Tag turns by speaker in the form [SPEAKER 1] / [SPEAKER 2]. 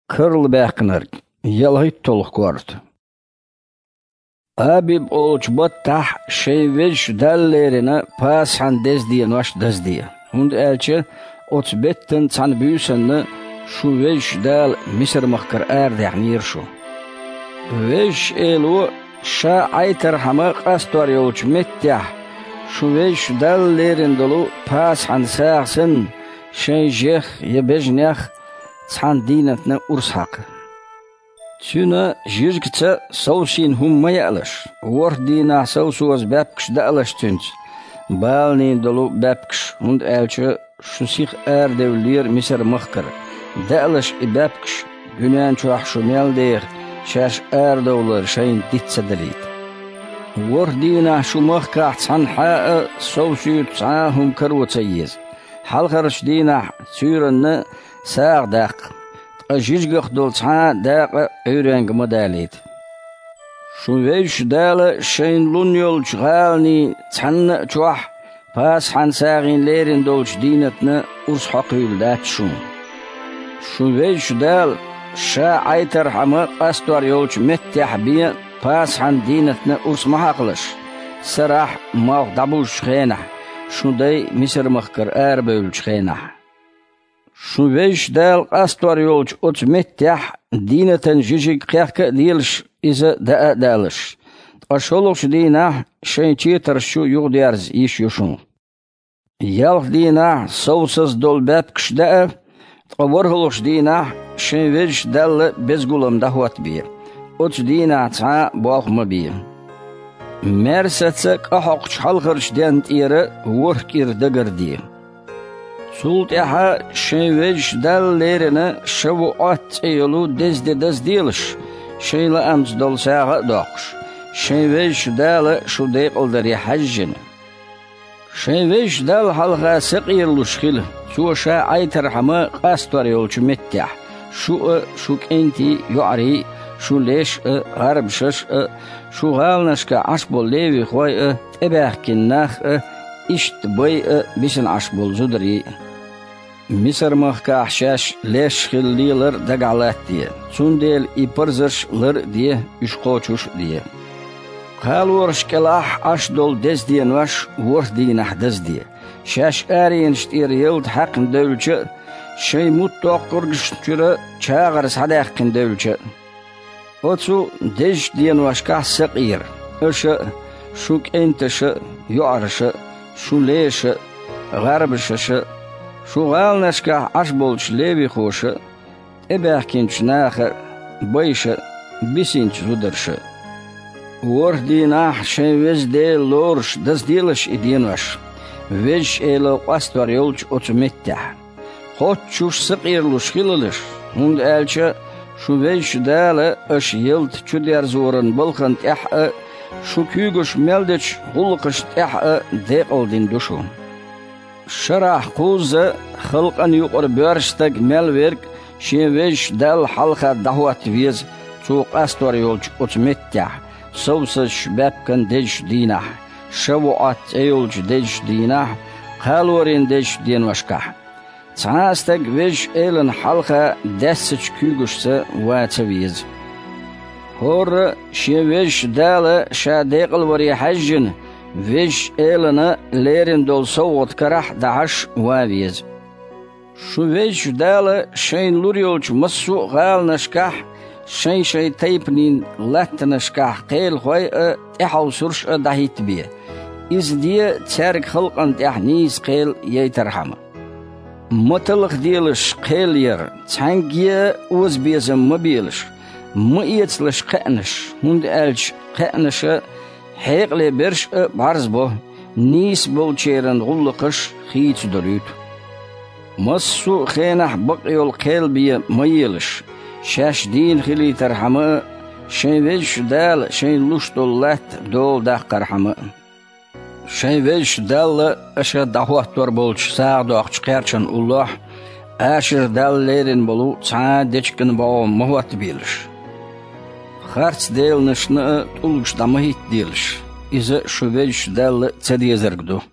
[SPEAKER 1] Kırıl bekner, yalhit toluk kvart. Abib olç battah şeyveş dallerine pasan dezdiyen vaş dezdiye. Hund elçe ot betten tan büyüsenle şu veş dal misir mahkar erdek nirşu. Veş elu şa aytar hama qastor yolç mettah. Şu veş dallerin dolu pasan sağsın şey jeh yebejneh tan dinetne urshaq. Tüne jirgte savşin hummaya alış. Vordina savsuaz bepkş da alış tünç. Balni dolu bepkş hund elçe şu sih erdevlir misir mahkar. Da alış bepkş günen çuah şumel deyir. Şaş erdevler şeyin ditsedelit. Vordina şu mahkar tanhaa savşut sahum karvatayiz. Halkarış dina sürünne sağdak. Ajijgah dolça daqa öyreng modalit. Şu veş dala şeyin lun yol çğalni tanna çuah pas han sağinlerin dolç dinetne urs haqil datşun. Şu veş dal şa aytar hama qastor yolç mettahbiya pas han dinetne urs mahaqlış. Sarah mağdabuş xena. Şunday misir mahkar erbölç xena. Şu veş dal qastor yolç ot mettah dineten jijig qiyaqqa diyilş iza da dalış. Aşolux dina şeyin çetar şu yuqdiyarz iş yuşun. Yalq dina savsız dol bepkş da qavarhulux dina şeyin veş dal bezgulam dahvat bi. Ot dina ta boğma bi. Mersetse qahaq halqırş den tire vurkir dagardi. Sultaha şeyveş dallerine şavu at yolu dezdiliş. Şeyle amz dol sağa dokş. Şeyveş dal şu deyqıldari hajjin. Şeyveş dal halqa saqirluş xil. Suşa aytar hama qastor yolçu mettah. Şu kenti yuari, şu leş garbşış, şu galnaşka aşbol levi xoy tebahkin nah işt boy bisin aşbol zudri. Misir mahka şaş leş xilliler dagalat diye. Sundel iparzırşlar diye üçkoçuş diye. Qalurş kelah aşdol dez diyen vaş vur dinah dez diye. Şaş ariyen ştir yıld haqın dövlçe şey muttoqurgış türe çağır sadaqın dövlçe. Otsu dej diyen vaş kah saqir. Öşe şuk enteşe yuarşe şu leşe garbşe şu galnaşka aşbolç levi xoşu, ebahkinç naxı, bayşı, bisinç zudırşı. Vordinah şeyvez de lorş, dazdiliş idinvaş. Veş elo qastor yolç otumettah. Xoçuş sıqirluş xililiş. Hund elçe şu veş dala aş yılt çüder zorun bulqan tah, şu kügüş meldeç hulqış tah deqoldin duşu. Şarah quza xalqan yuqor börştag melverk şeyveş dal halqa dahvat viz çu qastor yolç otmettah savsız bepkan dej dinah şavuat yolç dej dinah qalorin dej dinvaşka çastag veş elin halqa dessiç kügüşse vatviz hor şeyveş dal şadeql vari hajjin veş elina lerin dol savot karah daş vaviz. Şu veş dala şeyin lur yolç masu galnaşkah şey taypnin latnaşkah qeyl xoy ehav surş dahit bi. İz diye çerk xalqan tehniz qeyl yeytarhama. Matılıq diyiliş qeyl yer çangiye uz bezim mabiliş. Mıyetsliş qaniş hund elç qanişe Heqle berş barz bo, nis bol çeren gulluqış xiç dörüt. Massu xenah baqyol qelbiye mayiliş. Şaş din xili terhamı, şeyveş dal şeyin luş dollat dol daq qarhamı. Şeyveş dal aşa dahvat dor bolç sağ doq çıqarçın ullah, aşır dallerin bolu çağa deçkin bao muhvat biliş. Harç delnışını tulguş damahit deliş. İze şu veş dal çediyezergdu.